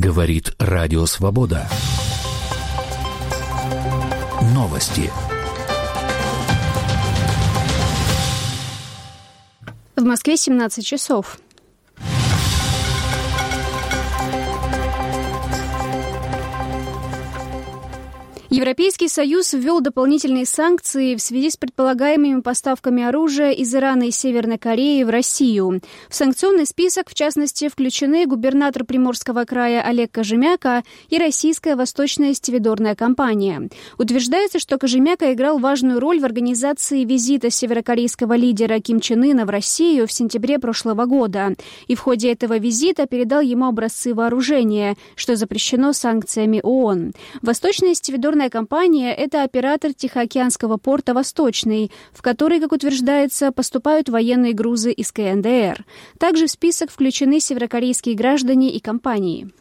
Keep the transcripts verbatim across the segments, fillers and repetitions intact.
Говорит Радио Свобода. Новости. В Москве семнадцать часов. Европейский Союз ввел дополнительные санкции в связи с предполагаемыми поставками оружия из Ирана и Северной Кореи в Россию. В санкционный список, в частности, включены губернатор Приморского края Олег Кожемяка и российская восточная сетеведорная компания. Утверждается, что Кожемяка играл важную роль в организации визита северокорейского лидера Ким Чен Ына в Россию в сентябре прошлого года. И в ходе этого визита передал ему образцы вооружения, что запрещено санкциями ООН. Восточная сетеведорная компания – это оператор Тихоокеанского порта «Восточный», в который, как утверждается, поступают военные грузы из ка эн дэ эр. Также в список включены северокорейские граждане и компании.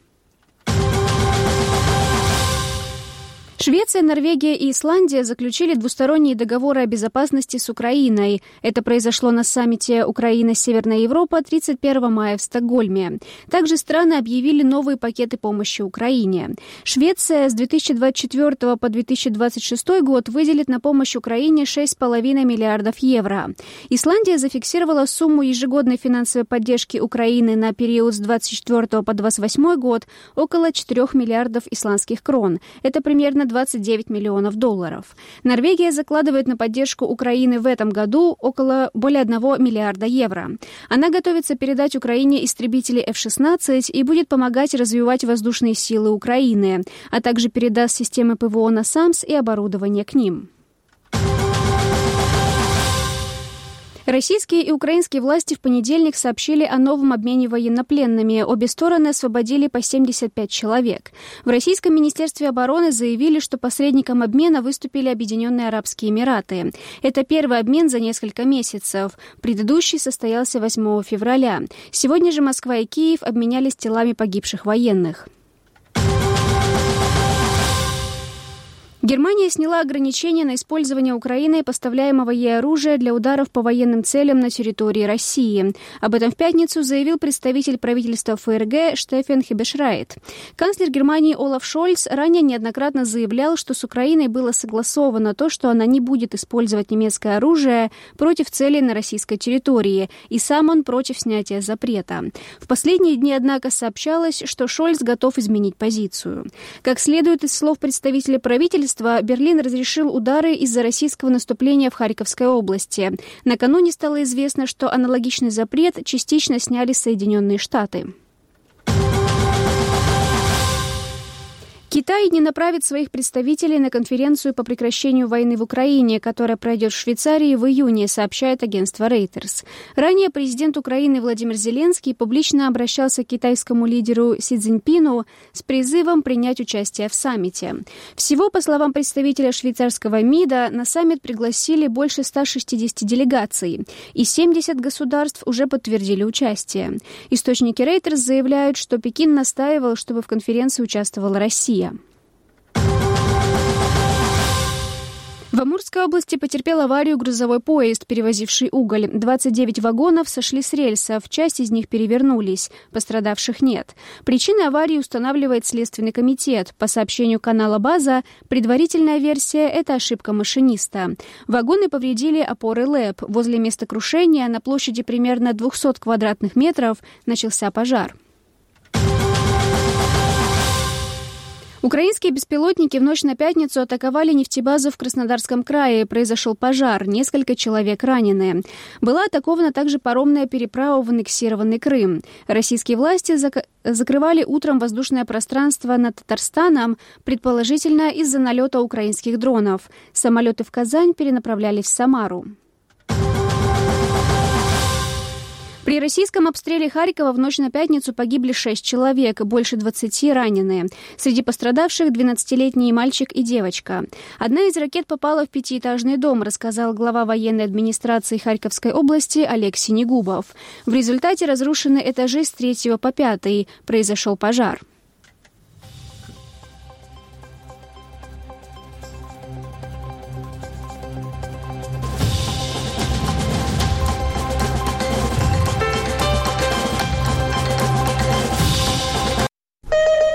Швеция, Норвегия и Исландия заключили двусторонние договоры о безопасности с Украиной. Это произошло на саммите Украина-Северная Европа тридцать первого мая в Стокгольме. Также страны объявили новые пакеты помощи Украине. Швеция с две тысячи двадцать четвёртого по две тысячи двадцать шестой год выделит на помощь Украине шесть с половиной миллиардов евро. Исландия зафиксировала сумму ежегодной финансовой поддержки Украины на период с двадцать четвёртого по двадцать восьмой год около четырёх миллиардов исландских крон. Это примерно двадцать девять миллионов долларов. Норвегия закладывает на поддержку Украины в этом году около более одного миллиарда евро. Она готовится передать Украине истребители эф шестнадцать и будет помогать развивать воздушные силы Украины, а также передаст системы ПВО «Насамс» и оборудование к ним. Российские и украинские власти в понедельник сообщили о новом обмене военнопленными. Обе стороны освободили по семьдесят пять человек. В Российском министерстве обороны заявили, что посредником обмена выступили Объединенные Арабские Эмираты. Это первый обмен за несколько месяцев. Предыдущий состоялся восьмого февраля. Сегодня же Москва и Киев обменялись телами погибших военных. Германия сняла ограничения на использование Украиной поставляемого ей оружия для ударов по военным целям на территории России. Об этом в пятницу заявил представитель правительства эф эр гэ Штефан Хебешрайт. Канцлер Германии Олаф Шольц ранее неоднократно заявлял, что с Украиной было согласовано то, что она не будет использовать немецкое оружие против целей на российской территории, и сам он против снятия запрета. В последние дни, однако, сообщалось, что Шольц готов изменить позицию. Как следует из слов представителя правительства, Берлин разрешил удары из-за российского наступления в Харьковской области. Накануне стало известно, что аналогичный запрет частично сняли Соединенные Штаты. Китай не направит своих представителей на конференцию по прекращению войны в Украине, которая пройдет в Швейцарии в июне, сообщает агентство Reuters. Ранее президент Украины Владимир Зеленский публично обращался к китайскому лидеру Си Цзиньпину с призывом принять участие в саммите. Всего, по словам представителя швейцарского МИДа, на саммит пригласили больше ста шестидесяти делегаций, и семьдесят государств уже подтвердили участие. Источники Reuters заявляют, что Пекин настаивал, чтобы в конференции участвовала Россия. В Амурской области потерпел аварию грузовой поезд, перевозивший уголь. двадцать девять вагонов сошли с рельсов, часть из них перевернулись. Пострадавших нет. Причины аварии устанавливает Следственный комитет. По сообщению канала «База», предварительная версия – это ошибка машиниста. Вагоны повредили опоры ЛЭП. Возле места крушения на площади примерно двухсот квадратных метров начался пожар. Украинские беспилотники в ночь на пятницу атаковали нефтебазу в Краснодарском крае. Произошел пожар, несколько человек ранены. Была атакована также паромная переправа в аннексированный Крым. Российские власти зак- закрывали утром воздушное пространство над Татарстаном, предположительно из-за налета украинских дронов. Самолеты в Казань перенаправлялись в Самару. При российском обстреле Харькова в ночь на пятницу погибли шесть человек, больше двадцати ранены. Среди пострадавших двенадцатилетний мальчик и девочка. Одна из ракет попала в пятиэтажный дом, рассказал глава военной администрации Харьковской области Олег Синегубов. В результате разрушены этажи с третьего по пятый. Произошел пожар.